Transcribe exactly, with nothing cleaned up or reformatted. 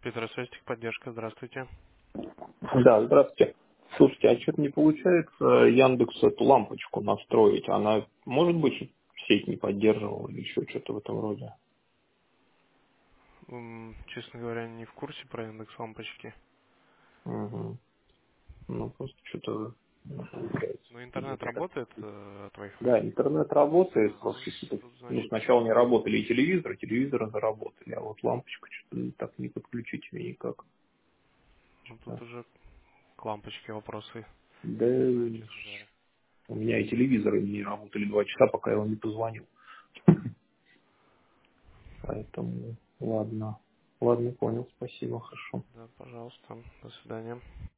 Петросвязь техподдержка, здравствуйте. Да, здравствуйте. Слушайте, а что-то не получается Яндексу эту лампочку настроить? Она, может быть, сеть не поддерживала или еще что-то в этом роде? М, Честно говоря, не в курсе про индекс лампочки. Угу. Ну, просто что-то не получается. Но Или интернет как-то- работает э, от Да, Wi-Fi? интернет работает, А, ну, просто что-то, тут, ну, значит, сначала не работали и телевизоры, телевизоры заработали, а вот лампочку что-то так не подключить мне никак. ну, тут Что-то- уже к лампочке вопросы. Да, Не знаю, честно говоря. у меня и телевизоры не работали два часа, пока я вам не позвонил. Поэтому, ладно. Ладно, понял, спасибо, хорошо. Да, пожалуйста. До свидания.